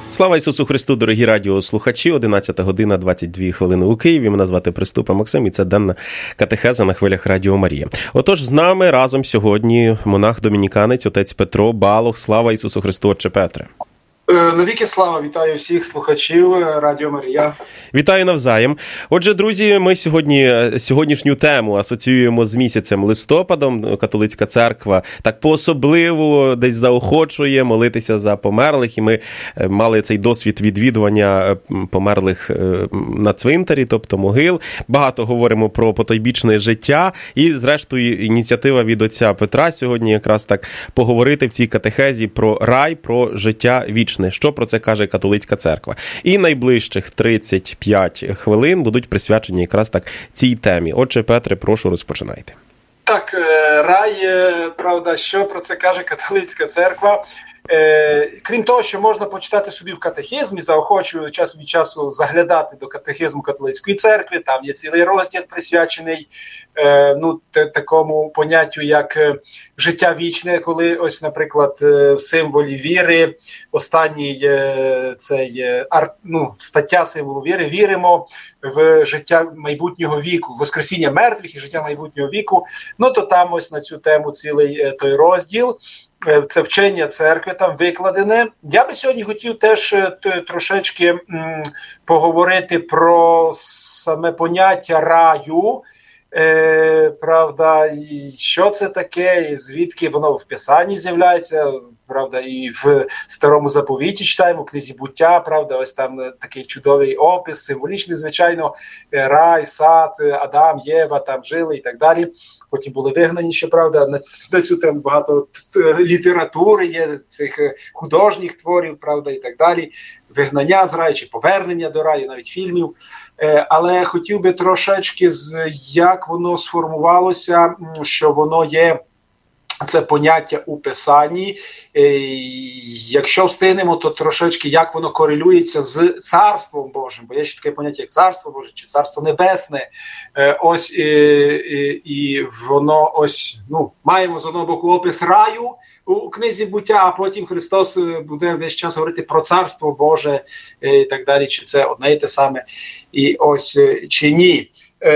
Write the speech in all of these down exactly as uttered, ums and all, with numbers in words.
Слава Ісусу Христу, дорогі радіослухачі! одинадцята година двадцять дві хвилини у Києві. Мене звати Приступа Максим, і це денна катехеза на хвилях Радіо Марія. Отож, з нами разом сьогодні монах-домініканець, отець Петро Балох. Слава Ісусу Христу, отче Петре! Навіки слава, вітаю всіх слухачів Радіо Марія. Вітаю навзаєм. Отже, друзі, ми сьогодні сьогоднішню тему асоціюємо з місяцем листопадом. Католицька церква так по-особливо десь заохочує молитися за померлих, і ми мали цей досвід відвідування померлих на цвинтарі, тобто могил. Багато говоримо про потойбічне життя, і зрештою ініціатива від отця Петра сьогодні якраз так поговорити в цій катехезі про рай, про життя вічне. Що про це каже католицька церква. І найближчих тридцять п'ять хвилин будуть присвячені якраз так цій темі. Отже, Петре, прошу, розпочинайте. Так, рай, правда, що про це каже католицька церква? Крім того, що можна почитати собі в катехизмі, заохочую час від часу заглядати до катехизму католицької церкви, там є цілий розділ присвячений ну, такому поняттю, як життя вічне, коли ось, наприклад, в символі віри, останній цей, ну, стаття символу віри, віримо в життя майбутнього віку, воскресіння мертвих і життя майбутнього віку, ну, то там ось на цю тему цілий той розділ. Це вчення церкви там викладене. Я би сьогодні хотів теж трошечки м, поговорити про саме поняття раю, е, правда, і що це таке, і звідки воно в Писанні з'являється, правда, і в Старому Заповіті читаємо, в книзі Буття, правда, ось там такий чудовий опис, символічний, звичайно, рай, сад, Адам, Єва там жили і так далі. Потім були вигнані, щоправда, на, на цю тему багато літератури є, цих художніх творів, правда, і так далі. Вигнання з раю, чи повернення до раю, навіть фільмів. Але хотів би трошечки, як воно сформувалося, що воно є, це поняття у Писанні. Якщо встигнемо, то трошечки як воно корелюється з Царством Божим, бо є ще таке поняття, як Царство Боже, чи Царство Небесне. Ось і, і, і воно ось, ну, маємо з одного боку опис раю у книзі Буття, а потім Христос буде весь час говорити про Царство Боже і так далі, чи це одне і те саме, і ось чи ні.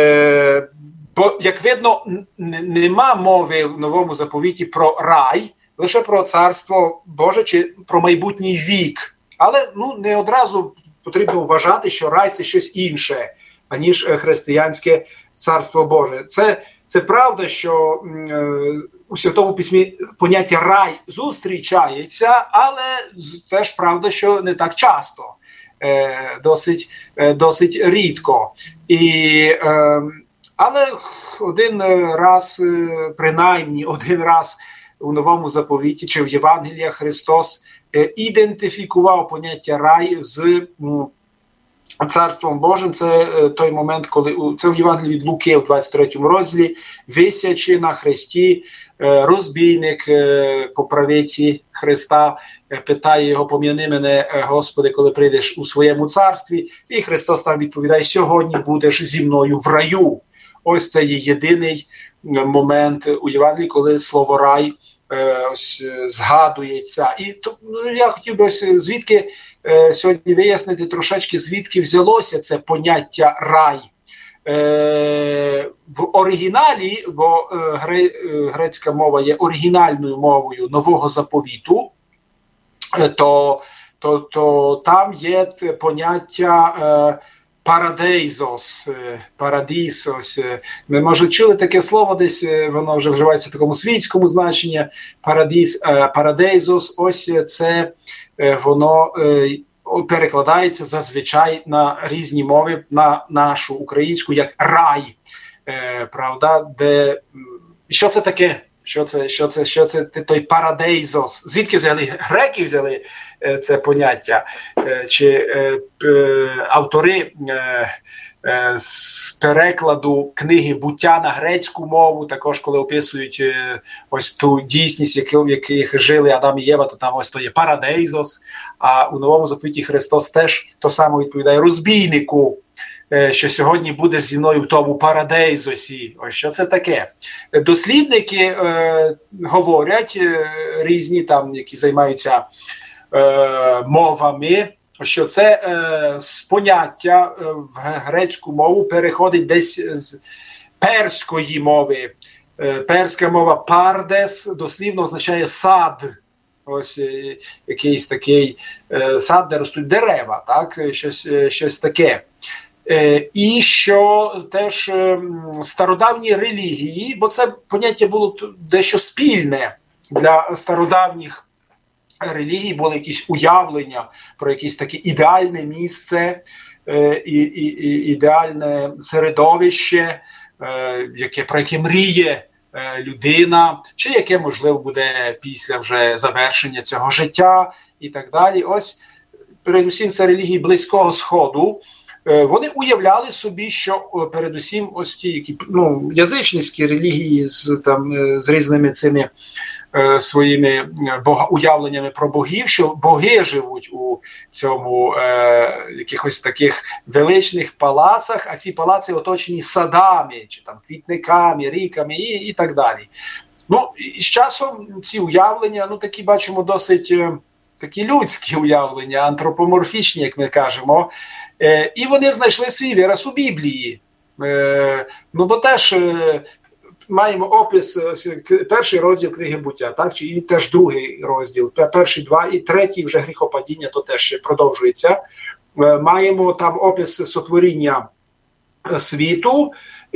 Бо, як видно, нема мови в Новому Заповіті про рай, лише про Царство Боже чи про майбутній вік. Але ну, не одразу потрібно вважати, що рай – це щось інше, аніж християнське Царство Боже. Це, це правда, що е, у Святому Письмі поняття рай зустрічається, але теж правда, що не так часто, е, досить, е, досить рідко. І... Е, Але один раз, принаймні один раз у Новому Заповіті чи в Євангеліях Христос ідентифікував поняття рай з Царством Божим. Це той момент, коли це в Євангелії від Луки в двадцять третьому розділі, висячи на хресті, розбійник по правиці Христа питає його: пом'яни мене, Господи, коли прийдеш у своєму царстві. І Христос там відповідає: сьогодні будеш зі мною в раю. Ось це є єдиний момент у Євангелії, коли слово рай е, ось, згадується. І то, ну, я хотів би ось звідки е, сьогодні вияснити трошечки, звідки взялося це поняття рай. Е, в оригіналі, бо е, гре, е, грецька мова є оригінальною мовою Нового Заповіту, е, то, то, то там є поняття е, парадейзос, парадісос. Ми, може, чули таке слово десь, воно вже вживається в такому світському значенні. Парадіс, парадейзос, ось це воно перекладається зазвичай на різні мови, на нашу українську, як рай. Правда, де... Що це таке? Що це, що це, що це той парадейзос? Звідки взяли? Греки взяли е, це поняття? Е, чи е, е, автори е, е, з перекладу книги «Буття» на грецьку мову, також коли описують е, ось ту дійсність, в яких жили Адам і Єва, то там ось то є парадейзос, а у Новому Заповіті Христос теж то саме відповідає розбійнику, що сьогодні будеш зі мною в тому парадейзосі. Ось що це таке. Дослідники е, говорять, е, різні там, які займаються е, мовами, що це е, з поняття е, в грецьку мову переходить десь з перської мови. Е, перська мова «пардес» дослівно означає «сад». Ось е, якийсь такий е, сад, де ростуть дерева, так? Щось, е, щось таке. Е, і що теж е, стародавні релігії, бо це поняття було дещо спільне для стародавніх релігій, були якісь уявлення про якесь таке ідеальне місце, е, і, і, і ідеальне середовище, е, яке, про яке мріє е, людина, чи яке, можливо, буде після вже завершення цього життя і так далі. Ось, передусім, це релігії Близького Сходу. Е, вони уявляли собі, що передусім ось ті, які, ну, язичницькі релігії з, там, з різними цими своїми бога, уявленнями про богів, що боги живуть у цьому е, якихось таких величних палацах, а ці палаци оточені садами, чи там квітниками, ріками і, і так далі. Ну, і з часом ці уявлення, ну, такі бачимо досить е, такі людські уявлення, антропоморфічні, як ми кажемо, е, і вони знайшли свій вираз у Біблії. Е, ну, бо теж е, маємо опис, перший розділ книги буття, так, чи і теж другий розділ, перший два, і третій вже гріхопадіння, то теж продовжується. Маємо там опис сотворіння світу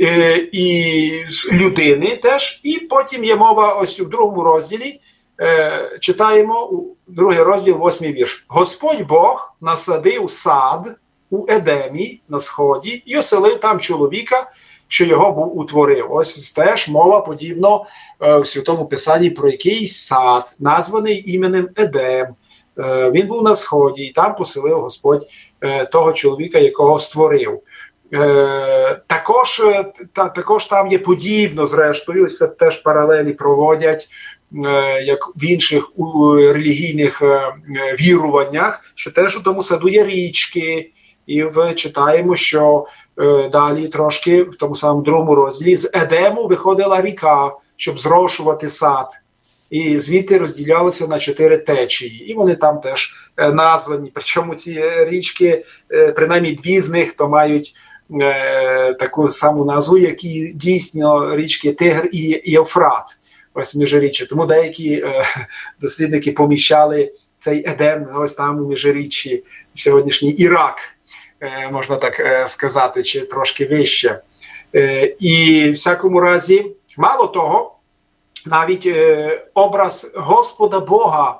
і людини теж, і потім є мова ось у другому розділі, читаємо другий розділ, восьмий вірш. Господь Бог насадив сад у Едемі на сході і оселив там чоловіка, що його був утворив. Ось теж мова подібно е, в Святому Писанні про якийсь сад, названий іменем Едем. Е, він був на сході, і там поселив Господь е, того чоловіка, якого створив. Е, також, та, також там є подібно, зрештою, ось це теж паралелі проводять, е, як в інших у, релігійних е, віруваннях, що теж у тому саду є річки, і в, читаємо, що далі трошки в тому самому другому розділі з Едему виходила ріка, щоб зрошувати сад. І звідти розділялися на чотири течії. І вони там теж названі. Причому ці річки, принаймні дві з них, то мають е, таку саму назву, як і дійсно річки Тигр і Євфрат. Ось міжріччя. Тому деякі е, дослідники поміщали цей Едем ось там у міжріччі, сьогоднішній Ірак. Можна так сказати, чи трошки вище. І в всякому разі, мало того, навіть образ Господа Бога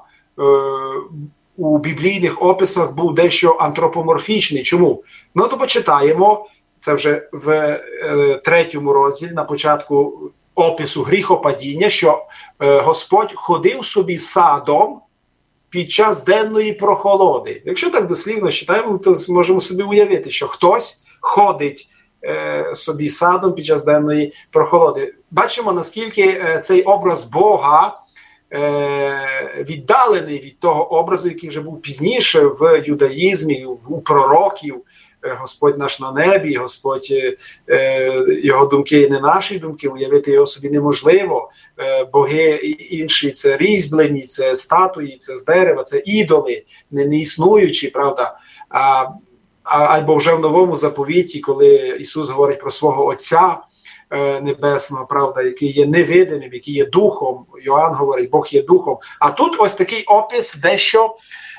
у біблійних описах був дещо антропоморфічний. Чому? Ну, то почитаємо, це вже в третьому розділі, на початку опису гріхопадіння, що Господь ходив собі садом під час денної прохолоди. Якщо так дослівно читаємо, то можемо собі уявити, що хтось ходить е, собі садом під час денної прохолоди. Бачимо, наскільки е, цей образ Бога е, віддалений від того образу, який вже був пізніше в юдаїзмі, в, у пророків. Господь наш на небі, Господь, е, його думки і не наші думки, уявити його собі неможливо. Е, боги інші – це різьблені, це статуї, це з дерева, це ідоли, не, не існуючі, правда. А, а, або вже в Новому заповіті, коли Ісус говорить про свого Отця е, Небесного, правда, який є невидимим, який є духом, Йоанн говорить, Бог є духом. А тут ось такий опис дещо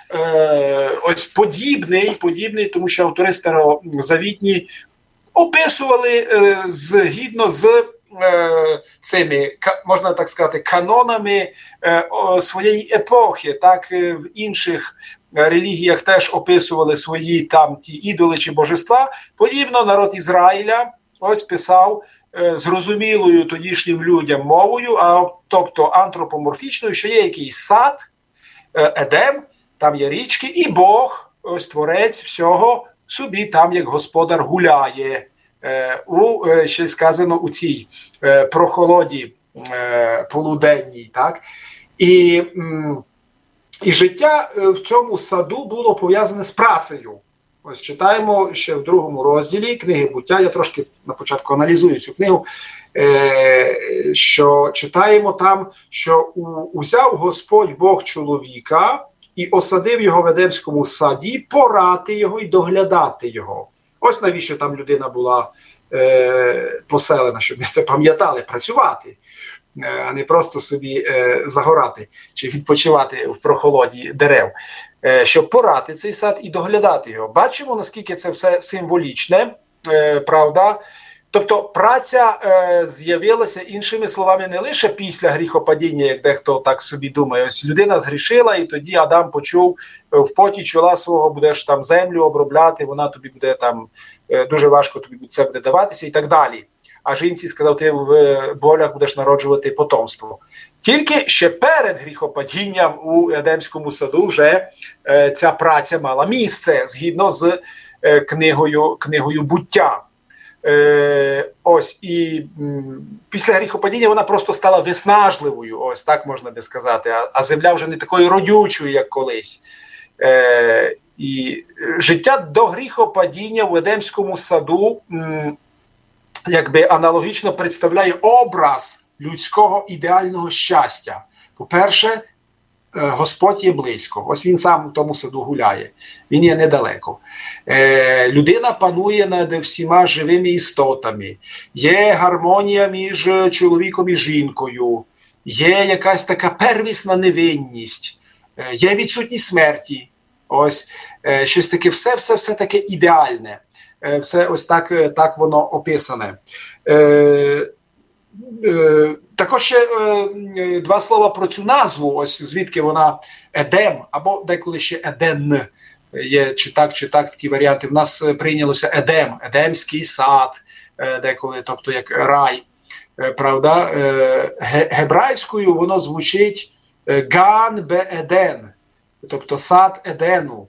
Е, ось подібний, подібний, тому що автори старозавітні описували е, згідно з е, цими, можна так сказати, канонами е, о, своєї епохи. Так, е, в інших релігіях теж описували свої там ті ідоли чи божества. Подібно народ Ізраїля ось писав е, зрозумілою тодішнім людям мовою, а тобто антропоморфічною, що є якийсь сад, е, Едем, там є річки, і Бог, ось творець всього, собі там, як господар, гуляє. Е, у, е, ще сказано, у цій е, прохолоді е, полуденній. Так? І, м, і життя в цьому саду було пов'язане з працею. Ось читаємо ще в другому розділі книги буття, я трошки на початку аналізую цю книгу, е, що читаємо там, що у, узяв Господь Бог чоловіка, і осадив його в Едемському саді, порати його і доглядати його. Ось навіщо там людина була е, поселена, щоб ми це пам'ятали, працювати, е, а не просто собі е, загорати чи відпочивати в прохолоді дерев. Е, щоб порати цей сад і доглядати його. Бачимо, наскільки це все символічне, е, правда? Тобто праця е, з'явилася, іншими словами, не лише після гріхопадіння, як дехто так собі думає. Ось людина згрішила, і тоді Адам почув, в поті чола свого будеш там землю обробляти, вона тобі буде там, е, дуже важко тобі це буде даватися і так далі. А жінці сказав, ти в болях будеш народжувати потомство. Тільки ще перед гріхопадінням у Едемському саду вже е, ця праця мала місце, згідно з е, книгою, книгою «Буття». Е, ось, і м, після гріхопадіння вона просто стала виснажливою, ось так можна би сказати, а, а земля вже не такою родючою, як колись. Е, і життя до гріхопадіння в Едемському саду м, якби аналогічно представляє образ людського ідеального щастя. По-перше, Господь є близько. Ось він сам у тому саду гуляє. Він є недалеко. Е, людина панує над всіма живими істотами. Є гармонія між чоловіком і жінкою. Є якась така первісна невинність. Е, є відсутність смерті. Ось е, щось таке, все-все-все таке ідеальне. Е, все ось так, так воно описане. Е, е, Також ще е, два слова про цю назву, ось звідки вона Едем, або деколи ще Еден. Є чи так, чи так такі варіанти. В нас прийнялося Едем, Едемський сад, е, деколи, тобто як рай. Е, правда? Е, гебрайською воно звучить Ган бе Еден, тобто сад Едену.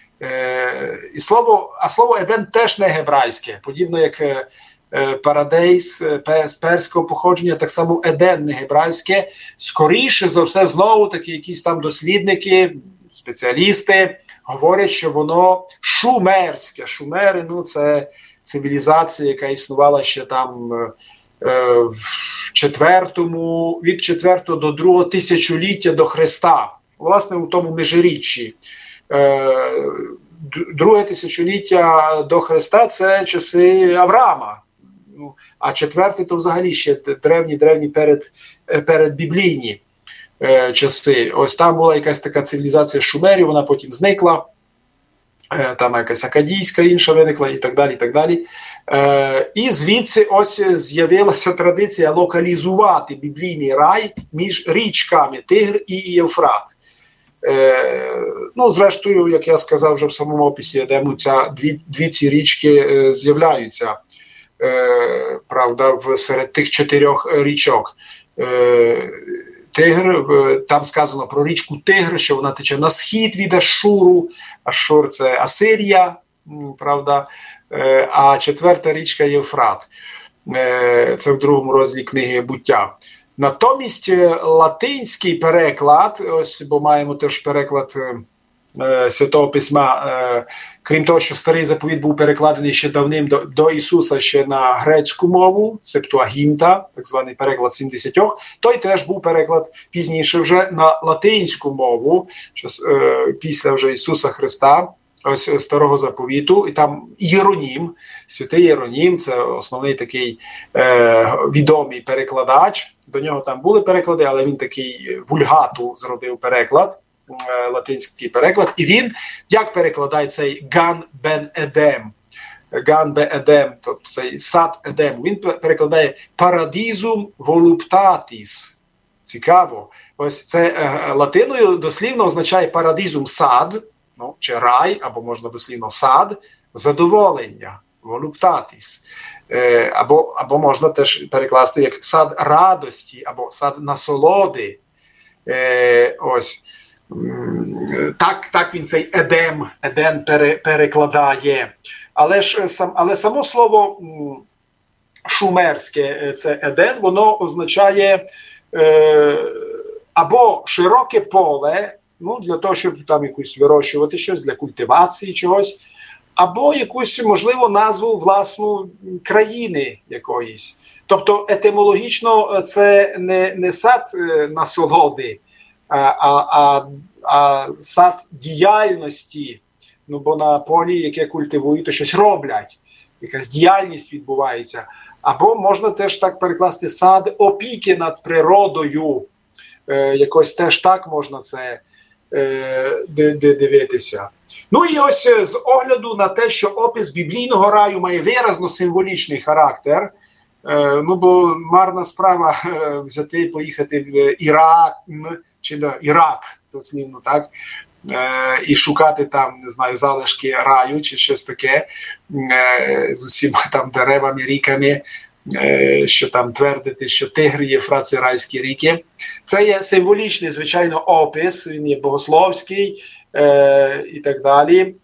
Е, і слово, а слово Еден теж не гебрайське, подібно як е, Парадейс з перського походження, так само Еден не гебрайське. Скоріше за все, знову таки якісь там дослідники, спеціалісти говорять, що воно шумерське. Шумери, ну це цивілізація, яка існувала ще там е, в четвертому, від четвертого до другого тисячоліття до Христа. Власне, у тому межиріччі. Е, друге тисячоліття до Христа – це часи Авраама. Ну, а четверте, то взагалі ще древні-древні перед, передбіблійні е, часи. Ось там була якась така цивілізація шумерів, вона потім зникла, е, там якась акадійська інша виникла і так далі, і так далі. Е, і звідси ось з'явилася традиція локалізувати біблійний рай між річками Тигр і Євфрат. Е, ну, зрештою, як я сказав вже в самому описі Едему, ця дві, дві ці річки е, з'являються. Е, правда, в, серед тих чотирьох річок. Е, Тигр, е, там сказано про річку Тигр, що вона тече на схід від Ашуру. Ашур – це Асирія, правда, е, а четверта річка Євфрат. Е, це в другому розділі книги «Буття». Натомість латинський переклад, ось, бо маємо теж переклад е, Святого Письма, е, крім того, що Старий Заповіт був перекладений ще давним до, до Ісуса ще на грецьку мову, Септуагінта, так званий переклад сімдесятьох, той теж був переклад пізніше вже на латинську мову, що, е, після вже Ісуса Христа, ось Старого Заповіту, і там Єронім, святий Єронім, це основний такий е, відомий перекладач, до нього там були переклади, але він такий вульгату зробив переклад, е, латинський переклад, і він, як перекладає цей Ган бен Едем, Ган бе Едем, тобто цей сад Едем, він перекладає Paradisum voluptatis. Цікаво. Ось це е, латиною дослівно означає Paradisum сад, ну, чи рай, або можна дослівно сад, задоволення, voluptatis. Е, або, або можна теж перекласти як сад радості, або сад насолоди. Е, ось. Так, так він цей Едем, Еден пере, перекладає. Але, ж, сам, але само слово шумерське, це Еден, воно означає е, або широке поле, ну, для того, щоб там якусь вирощувати щось, для культивації чогось, або якусь, можливо, назву власну країни якоїсь. Тобто етимологічно це не, не сад насолоди, а, а, а сад діяльності, ну бо на полі, яке культивують, то щось роблять, якась діяльність відбувається. Або можна теж так перекласти сад опіки над природою, е, якось теж так можна це е, дивитися. Ну і ось з огляду на те, що опис біблійного раю має виразно символічний характер, е, ну бо марна справа е, взяти і поїхати в Ірак, чи да, Ірак, дослівно, так, е, і шукати там, не знаю, залишки раю, чи щось таке, е, з усіма там деревами, ріками, е, що там твердити, що Тигр, Євфрат – це райські ріки. Це є символічний, звичайно, опис, він є богословський, Е, і так далі.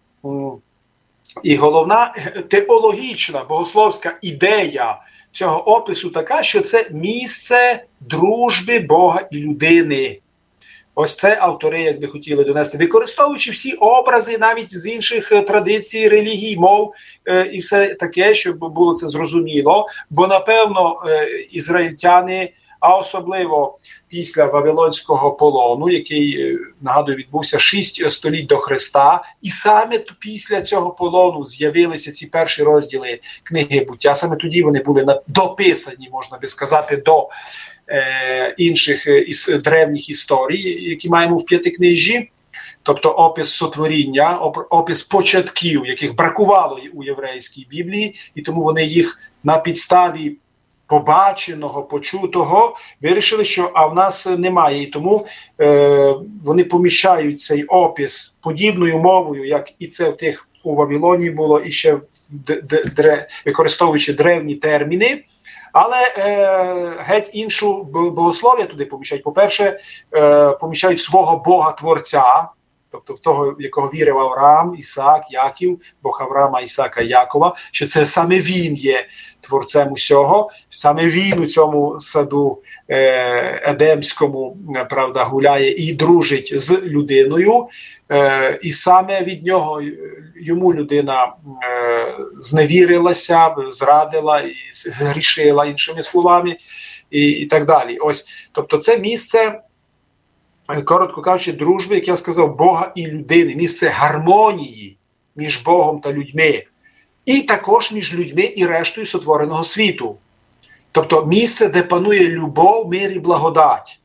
І головна теологічна, богословська ідея цього опису така, що це місце дружби Бога і людини. Ось це автори, як би хотіли донести, використовуючи всі образи навіть з інших традицій, релігій, мов е, і все таке, щоб було це зрозуміло. Бо, напевно, е, ізраїльтяни, а особливо після Вавилонського полону, який, нагадую, відбувся шість століть до Христа, і саме після цього полону з'явилися ці перші розділи книги Буття. Саме тоді вони були дописані, можна би сказати, до е, інших із древніх історій, які маємо в П'ятикнижжі. Тобто опис сотворіння, опис початків, яких бракувало у єврейській Біблії, і тому вони їх на підставі побаченого, почутого, вирішили, що а в нас немає. І тому е, вони поміщають цей опис подібною мовою, як і це в тих у Вавилоні було, і ще д- д- дре, використовуючи древні терміни, але е, геть іншу богослов'я туди поміщають. По-перше, е, поміщають свого Бога-творця, тобто того, в якого вірив Авраам, Ісаак, Яків, Бог Авраама, Ісаака, Якова, що це саме він є творцем усього, саме він у цьому саду е, едемському, правда, гуляє і дружить з людиною, е, і саме від нього йому людина е, зневірилася, зрадила, і грішила, іншими словами, і, і так далі. Ось, тобто це місце, коротко кажучи, дружби, як я сказав, Бога і людини, місце гармонії між Богом та людьми. І також між людьми і рештою сотвореного світу. Тобто місце, де панує любов, мир і благодать.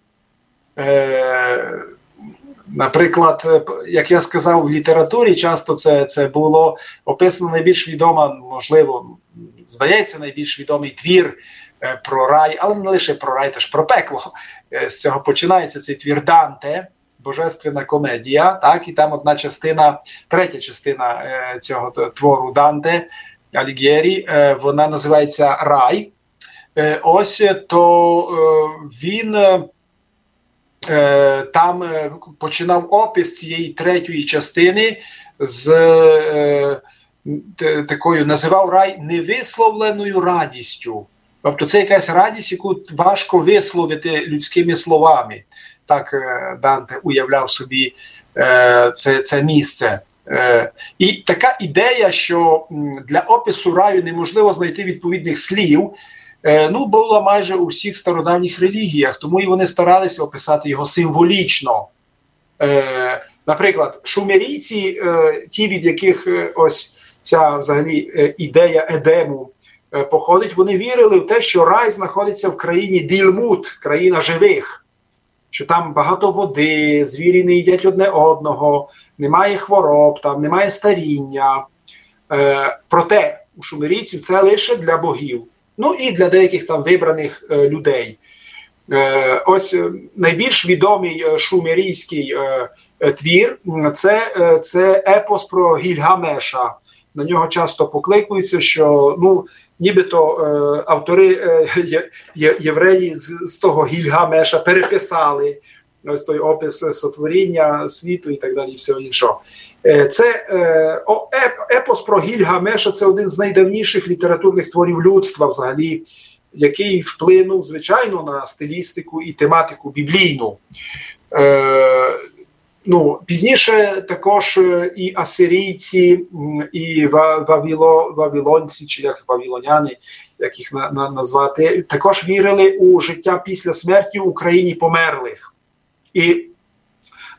Е, наприклад, як я сказав, в літературі часто це, це було описано найбільш відома, можливо, здається, найбільш відомий твір е, про рай, але не лише про рай, теж про пекло. Е, з цього починається цей твір Данте, Божественна комедія, так, і там одна частина, третя частина е, цього твору Данте Алігєрі, е, вона називається «Рай». Е, ось, то е, він е, там е, починав опис цієї третьої частини з е, т, такою, називав рай невисловленою радістю. Тобто це якась радість, яку важко висловити людськими словами. Так Данте уявляв собі е, це, це місце. Е, і така ідея, що для опису раю неможливо знайти відповідних слів, е, ну, була майже у всіх стародавніх релігіях, тому і вони старалися описати його символічно. Е, наприклад, шумерійці, е, ті, від яких е, ось ця взагалі е, ідея Едему е, походить, вони вірили в те, що рай знаходиться в країні Ділмут, країна живих. Що там багато води, звірі не їдять одне одного, немає хвороб, там немає старіння. Е, проте у шумерійців це лише для богів. Ну і для деяких там вибраних е, людей. Е, ось е, найбільш відомий е, шумерійський е, е, твір це, е, це епос про Гільгамеша. На нього часто покликуються, що ну, нібито е, автори е, є, євреї з, з того Гільгамеша переписали ось той опис сотворіння світу і так далі, і всього іншого. Е, це е, о, еп, епос про Гільгамеша – це один з найдавніших літературних творів людства взагалі, який вплинув, звичайно, на стилістику і тематику біблійну. Е, Ну, пізніше також і асирійці, і вавіло, вавілонці, чи як вавілоняни, як їх на, на, назвати, також вірили у життя після смерті у країні померлих. І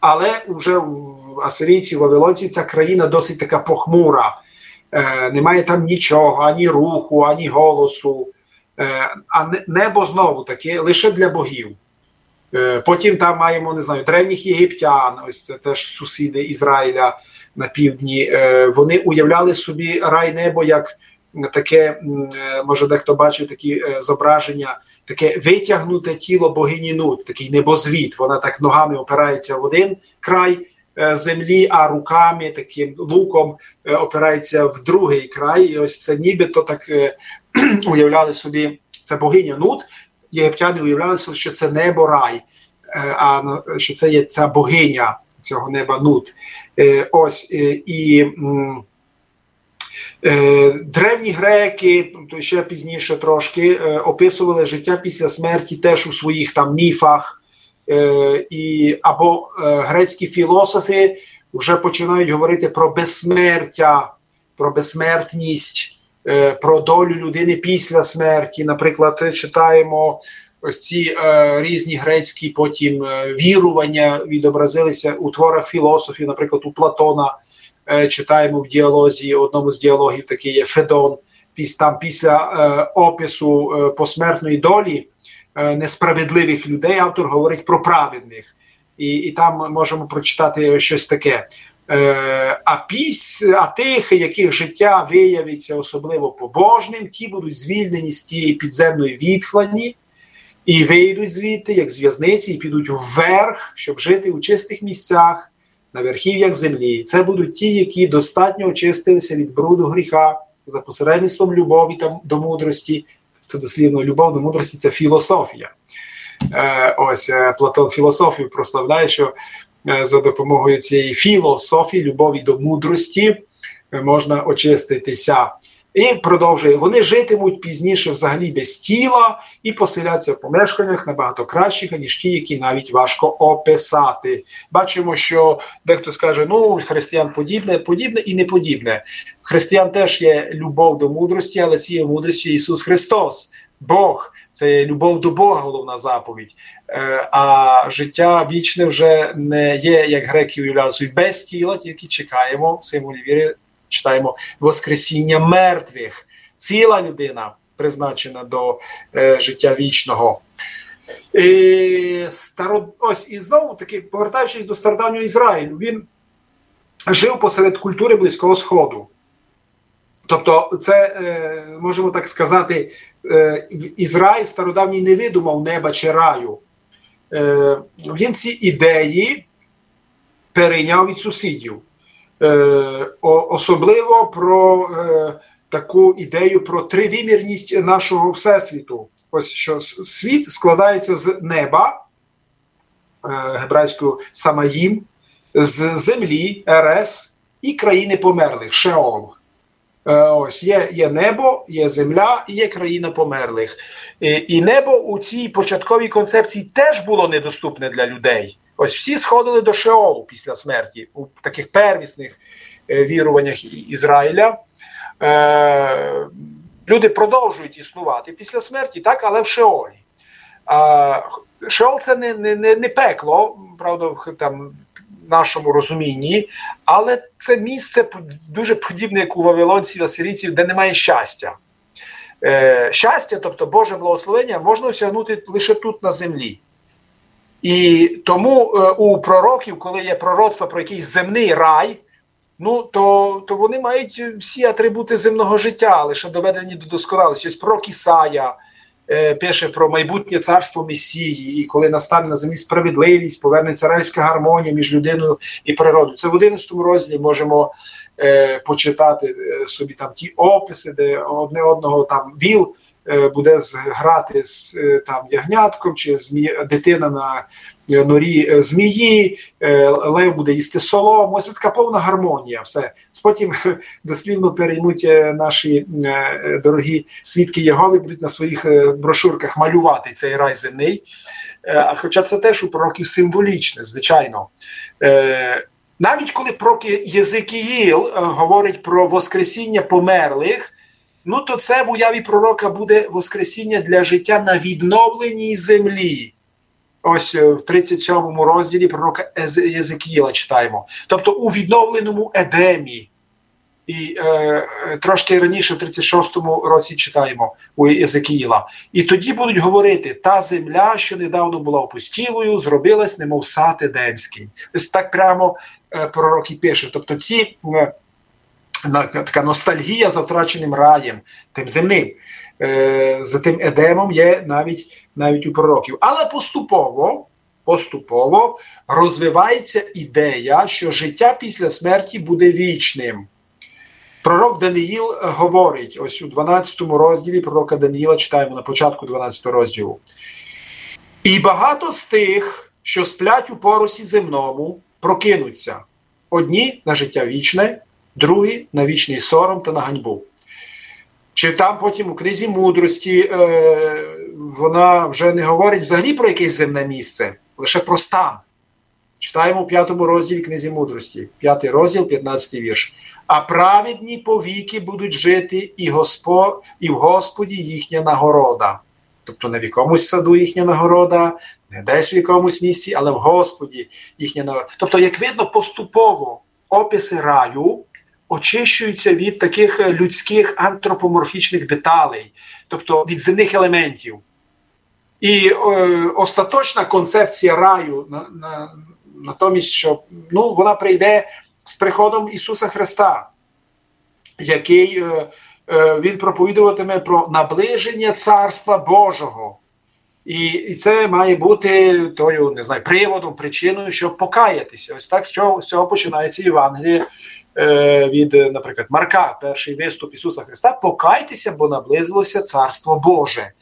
Але вже у асирійців, вавилонців ця країна досить така похмура. Е, немає там нічого, ані руху, ані голосу. Е, а небо знову таки лише для богів. Е, потім там маємо, не знаю, древніх єгиптян, ось це теж сусіди Ізраїля на півдні. Е, вони уявляли собі рай небо як таке, е, може дехто бачив такі е, зображення, таке витягнуте тіло богині Нут, такий небозвід. Вона так ногами опирається в один край е, землі, а руками, таким луком е, опирається в другий край. І ось це нібито так е, уявляли собі, це богиня Нут. Єгиптяни уявляли собі, що це небо рай, е, а що це є ця богиня цього неба Нут. Е, ось, е, і... М, древні греки, то ще пізніше трошки, описували життя після смерті теж у своїх там міфах, і, або грецькі філософи вже починають говорити про безсмертя, про безсмертність, про долю людини після смерті. Наприклад, читаємо ось ці різні грецькі потім вірування відобразилися у творах філософів, наприклад, у Платона. Читаємо в діалозі, одному з діалогів такий є Федон, там після е, опису е, посмертної долі е, несправедливих людей автор говорить про праведних. І, і там можемо прочитати щось таке. Е, а, піс, а тих, яких життя виявиться особливо побожним, ті будуть звільнені з тієї підземної відхлані і вийдуть звідти, як з в'язниці, і підуть вверх, щоб жити у чистих місцях, на верхів'ях землі. Це будуть ті, які достатньо очистилися від бруду гріха за посередництвом любові та до мудрості. Тобто, дослівно, любов до мудрості – це філософія. Е, ось, е, Платон філософію прославляє, що е, за допомогою цієї філософії, любові до мудрості, е, можна очиститися. І продовжує, вони житимуть пізніше взагалі без тіла і поселяться в помешканнях набагато кращих, ніж ті, які навіть важко описати. Бачимо, що дехто скаже, ну, християн подібне, подібне і не подібне. Християн теж є любов до мудрості, але цією мудрістю Ісус Христос, Бог. Це любов до Бога, головна заповідь. А життя вічне вже не є, як греки уявляли собі, без тіла, тільки чекаємо в символі віри, читаємо воскресіння мертвих. Ціла людина призначена до е, життя вічного. І, старо... Ось, і знову таки, повертаючись до стародавнього Ізраїлю, він жив посеред культури Близького Сходу. Тобто це, е, можемо так сказати, е, Ізраїль стародавній не видумав неба чи раю. Е, він ці ідеї перейняв від сусідів. Е, особливо про е, таку ідею про тривимірність нашого всесвіту. Ось що світ складається з неба, е, гебрайською самаїм, з землі, ерес, і країни померлих, шеол. Е, ось є, є небо, є земля і є країна померлих. Е, і небо у цій початковій концепції теж було недоступне для людей. Ось всі сходили до Шеолу після смерті, у таких первісних е, віруваннях Ізраїля. Е, люди продовжують існувати після смерті, так, але в Шеолі. Е, Шеол – це не, не, не, не пекло, правда, в там, нашому розумінні, але це місце дуже подібне, як у вавилонців, асирійців, де немає щастя. Е, щастя, тобто Боже благословення, можна осягнути лише тут на землі. І тому е, у пророків, коли є пророцтво про якийсь земний рай, ну, то, то вони мають всі атрибути земного життя, лише доведені до досконалості. Ось пророк Ісая е, пише про майбутнє царство Месії, і коли настане на землі справедливість, повернеться райська гармонія між людиною і природою. Це в одинадцятому розділі можемо е, почитати е, собі там ті описи, де одне одного там віл буде грати з там ягнятком, чи змі... дитина на норі змії, лев буде їсти солому. Ось така повна гармонія. Все. Потім дослівно переймуть наші дорогі свідки Єгови, будуть на своїх брошурках малювати цей рай земний. Хоча це теж у пророків символічне, звичайно. Навіть коли пророк Єзикіїл говорить про воскресіння померлих, ну, то це в уяві пророка буде воскресіння для життя на відновленій землі. ось в тридцять сьомому розділі пророка Єзекіїла читаємо. Тобто у відновленому Едемі. І е, трошки раніше, в тридцять шостому році читаємо у Єзекіїла. І тоді будуть говорити, та земля, що недавно була опустілою, зробилась немов сад Едемський. Ось так прямо е, пророк і пише. Тобто ці, е, така ностальгія за втраченим раєм, тим земним, е, за тим Едемом є навіть, навіть у пророків. Але поступово, поступово розвивається ідея, що життя після смерті буде вічним. Пророк Даниїл говорить, ось у дванадцятому розділі пророка Даниїла читаємо на початку дванадцятого розділу. І багато з тих, що сплять у поросі земному, прокинуться. Одні на життя вічне, другі на вічний сором та на ганьбу. Чи там потім у книзі мудрості е, вона вже не говорить взагалі про якесь земне місце, лише про стан. Читаємо у п'ятому розділі книзі мудрості, п'ятий розділ, п'ятнадцятий вірш. А праведні повіки будуть жити, і, Госпо, і в Господі їхня нагорода. Тобто не в якомусь саду їхня нагорода, не десь в якомусь місці, але в Господі їхня нагорода. Тобто, як видно, поступово описи раю очищуються від таких людських антропоморфічних деталей, тобто від земних елементів. І е, остаточна концепція раю на, на, натомість, що ну, вона прийде з приходом Ісуса Христа, який е, е, Він проповідуватиме про наближення Царства Божого. І, і це має бути тою, не знаю, приводом, причиною, щоб покаятися. Ось так з цього, з цього починається Євангеліє е, від, наприклад, Марка, перший виступ Ісуса Христа. Покайтеся, бо наблизилося Царство Боже. Е,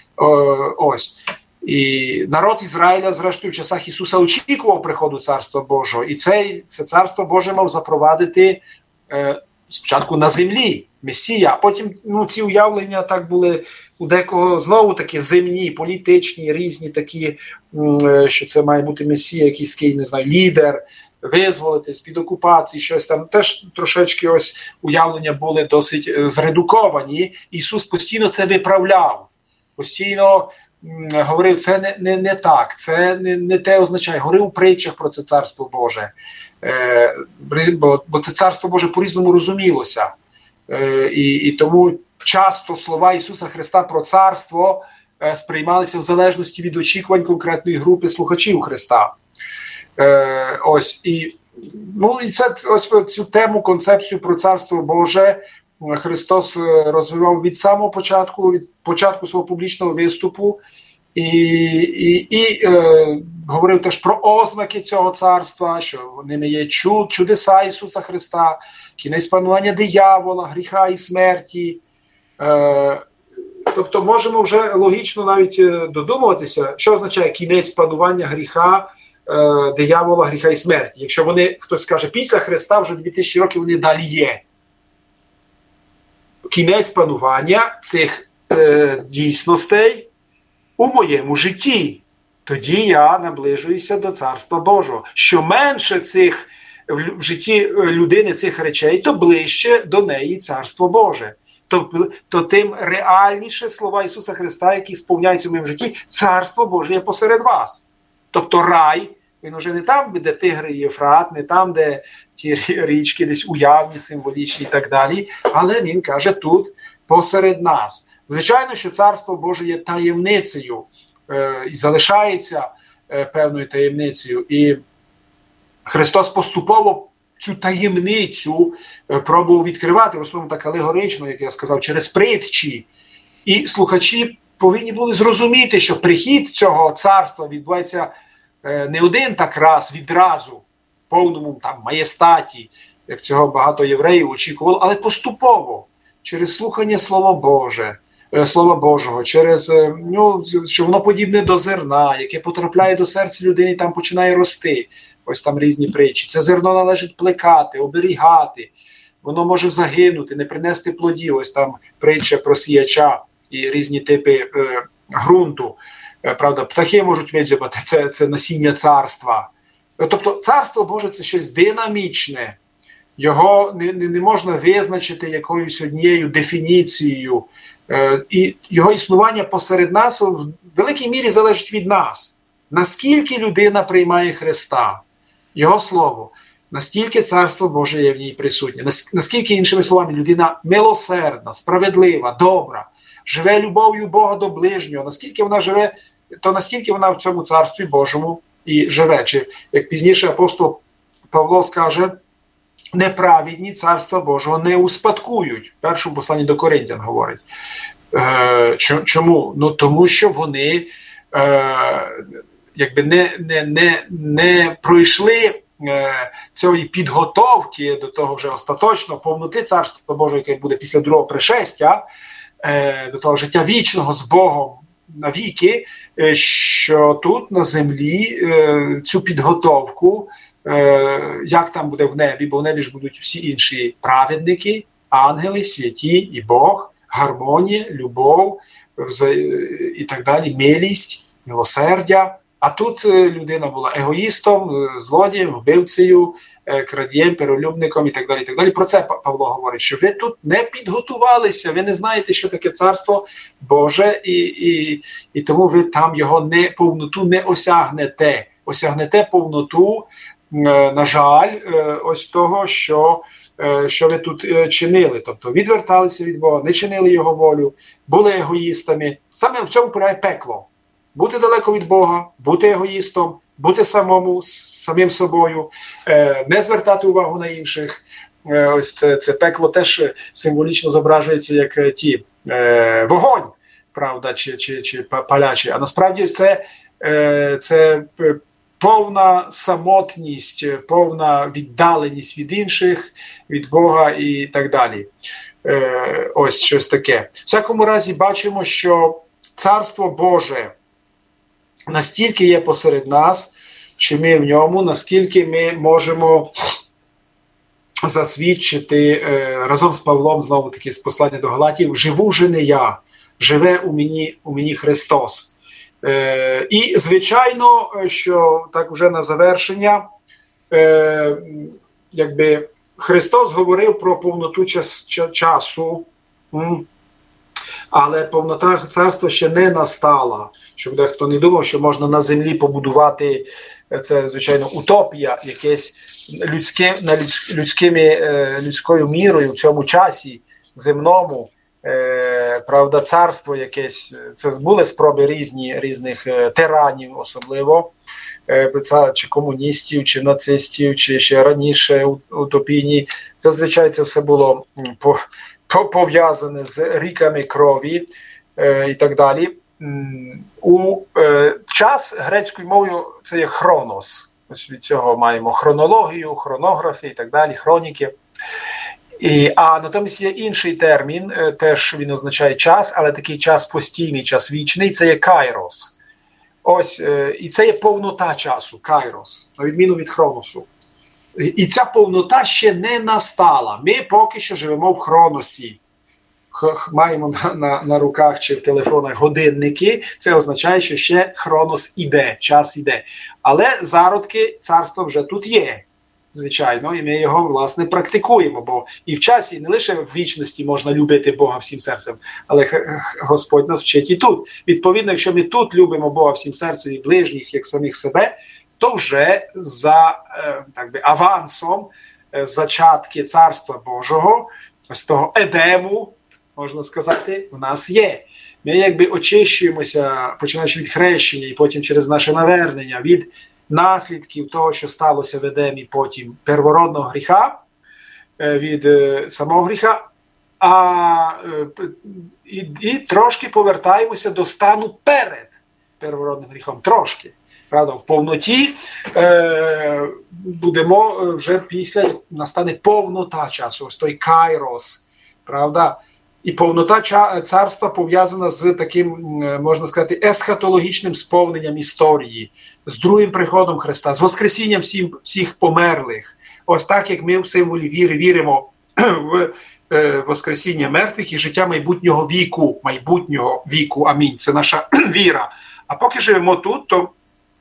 ось. І народ Ізраїля, зрештою, в часах Ісуса очікував приходу Царства Божого. І це, це Царство Боже мав запровадити е, спочатку на землі Месія, а потім ну, ці уявлення так були у декого знову такі земні, політичні, різні такі, е, що це має бути Месія, якийсь такий, не знаю, лідер, визволити з-під окупації, щось там. Теж трошечки ось уявлення були досить е, зредуковані. Ісус постійно це виправляв, постійно говорив, це не, не, не так, це не, не те означає. Говорив у притчах про це Царство Боже. Е, бо, бо це Царство Боже по-різному розумілося. Е, і, і тому часто слова Ісуса Христа про царство е, сприймалися в залежності від очікувань конкретної групи слухачів Христа. Е, ось, і, ну, і це, ось цю тему, концепцію про Царство Боже Христос розвивав від самого початку, від початку свого публічного виступу, і, і, і е, говорив теж про ознаки цього царства, що ними є чуд, чудеса Ісуса Христа, кінець панування диявола, гріха і смерті. Е, тобто можемо вже логічно навіть додумуватися, що означає кінець панування гріха, е, диявола, гріха і смерті. Якщо вони, хтось скаже, після Христа вже дві тисячі років вони далі є. Кінець панування цих е, дійсностей у моєму житті. Тоді я наближуюся до Царства Божого. Що менше цих в житті людини цих речей, то ближче до неї Царство Боже. То, то тим реальніше слова Ісуса Христа, які сповняються в моєму житті, Царство Боже є посеред вас. Тобто рай, він вже не там, де Тигр і Єфрат, не там, де ті річки десь уявні, символічні і так далі, але він каже тут посеред нас. Звичайно, що Царство Боже є таємницею е, і залишається е, певною таємницею. І Христос поступово цю таємницю е, пробував відкривати, в основному так алегорично, як я сказав, через притчі. І слухачі повинні були зрозуміти, що прихід цього царства відбувається е, не один так раз, відразу, в повному там маєстаті, як цього багато євреїв очікувало, але поступово, через слухання Слова Боже, Слова Божого, через, ну, що воно подібне до зерна, яке потрапляє до серця людини і там починає рости. Ось там різні притчі. Це зерно належить плекати, оберігати. Воно може загинути, не принести плодів. Ось там притча про сіяча і різні типи е, ґрунту. Е, правда, птахи можуть видзьобати, це, це насіння царства. Тобто Царство Боже – це щось динамічне. Його не, не, не можна визначити якоюсь однією дефініцією. Е, і його існування посеред нас в великій мірі залежить від нас. Наскільки людина приймає Христа, Його Слово, настільки Царство Боже є в ній присутнє. Наскільки, іншими словами, людина милосердна, справедлива, добра, живе любов'ю Бога до ближнього, наскільки вона живе, то наскільки вона в цьому Царстві Божому і живе. Чи, як пізніше апостол Павло скаже, неправедні Царства Божого не успадкують. В першому посланні до Коринтян говорить. Е, чому? Ну, тому що вони е, якби не, не, не, не пройшли е, цієї підготовки до того вже остаточно повноти Царства Божого, яке буде після другого пришестя, е, до того життя вічного з Богом навіки, е, що тут на землі е, цю підготовку, е, як там буде в небі, бо в небі ж будуть всі інші праведники, ангели, святі і Бог, гармонія, любов і так далі, милість, милосердя. А тут людина була егоїстом, злодієм, вбивцею, крадієм, перелюбником і так далі. І так далі. Про це Павло говорить, що ви тут не підготувалися, ви не знаєте, що таке Царство Боже, і, і, і тому ви там його не, повноту не осягнете. Осягнете повноту, на жаль, ось того, що що ви тут чинили, тобто відверталися від Бога, не чинили Його волю, були егоїстами. Саме в цьому полягає пекло. Бути далеко від Бога, бути егоїстом, бути самому, самим собою, не звертати увагу на інших. Ось це, це пекло теж символічно зображується як ті е, вогонь, правда, чи, чи, чи палячі. А насправді це, е, це повна самотність, повна віддаленість від інших, від Бога і так далі. Е, ось щось таке. В всякому разі бачимо, що Царство Боже настільки є посеред нас, чи ми в ньому, наскільки ми можемо засвідчити е, разом з Павлом, знову таки з послання до Галатів, живу вже не я, живе у мені, у мені Христос. Е, і, звичайно, що так вже на завершення, е, якби Христос говорив про повноту час, часу, але повнота царства ще не настала. Щоб дехто не думав, що можна на землі побудувати, це, звичайно, утопія, якесь людське, на людсь, людськими, людською мірою в цьому часі земному, е, правда, царство якесь, це були спроби різні, різних тиранів особливо, е, чи комуністів, чи нацистів, чи ще раніше утопійні. Зазвичай це все було по, по, пов'язане з ріками крові е, і так далі. У е, час грецькою мовою це є хронос. Ось від цього маємо хронологію, хронографи і так далі, хроніки. І, а натомість є інший термін, е, теж він означає час, але такий час постійний, час вічний, це є кайрос. Ось, е, і це є повнота часу, кайрос, на відміну від хроносу. І, і ця повнота ще не настала. Ми поки що живемо в хроносі. Маємо на, на, на руках чи в телефонах годинники, це означає, що ще хронос іде, час іде. Але зародки царства вже тут є, звичайно, і ми його, власне, практикуємо, бо і в часі, не лише в вічності можна любити Бога всім серцем, але Господь нас вчить і тут. Відповідно, якщо ми тут любимо Бога всім серцем і ближніх, як самих себе, то вже за так би, авансом зачатки Царства Божого, ось того Едему, можна сказати, в нас є. Ми якби очищуємося, починаючи від хрещення і потім через наше навернення, від наслідків того, що сталося в Едемі, потім первородного гріха, від самого гріха, а і, і трошки повертаємося до стану перед первородним гріхом. Трошки. Правда, в повноті е, будемо вже після, настане повнота часу, ось той кайрос, правда. І повнота царства пов'язана з таким, можна сказати, есхатологічним сповненням історії, з другим приходом Христа, з воскресінням всім, всіх померлих. Ось так, як ми в символі віри віримо в е, воскресіння мертвих і життя майбутнього віку, майбутнього віку, амінь, це наша віра. А поки живемо тут, то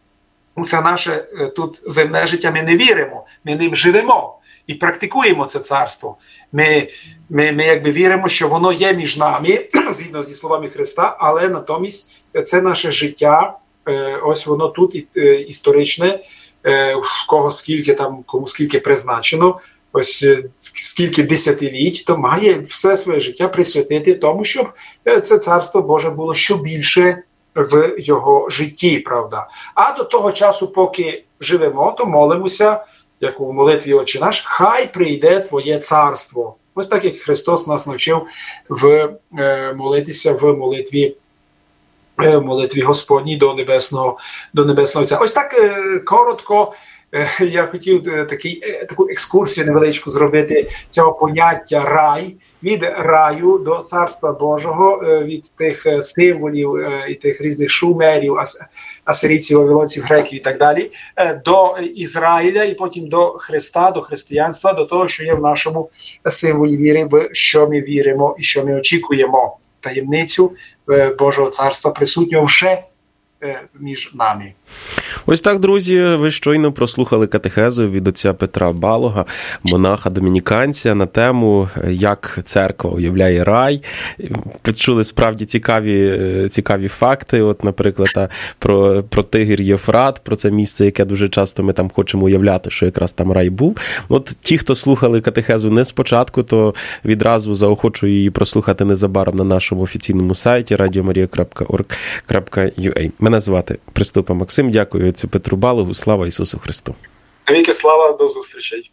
це наше тут земне життя, ми не віримо, ми ним живемо і практикуємо це царство. Ми, ми, ми якби віримо, що воно є між нами, згідно зі словами Христа, але натомість це наше життя ось воно тут історичне, в кого скільки там, кому скільки призначено, ось скільки десятиліть, то має все своє життя присвятити тому, щоб це Царство Боже було що більше в його житті, правда. А до того часу, поки живемо, то молимося, як у молитві «Отче наш», «Хай прийде Твоє царство». Ось так, як Христос нас навчив в, е, молитися в молитві, е, молитві Господній до Небесного, до Небесного Отця. Ось так е, коротко е, я хотів е, такий, е, таку екскурсію невеличку зробити цього поняття «рай», від раю до Царства Божого, е, від тих символів е, і тих різних шумерів, ас, асирійців, вавилонців, греків і так далі, е, до Ізраїля і потім до Христа, до християнства, до того, що є в нашому символі віри, в що ми віримо і що ми очікуємо. Таємницю е, Божого Царства присутнього вже е, між нами. Ось так, друзі, ви щойно прослухали катехезу від отця Петра Балога, монаха-домініканця, на тему, як церква уявляє рай. Почули справді цікаві, цікаві факти, от, наприклад, про, про Тигр Єфрат, про це місце, яке дуже часто ми там хочемо уявляти, що якраз там рай був. От ті, хто слухали катехезу не спочатку, то відразу заохочую її прослухати незабаром на нашому офіційному сайті радіомарія крапка орг крапка ю а. Мене звати Приступа Максим. Дякую отцю Петру Балогу. Слава Ісусу Христу. Навіки слава, до зустрічей.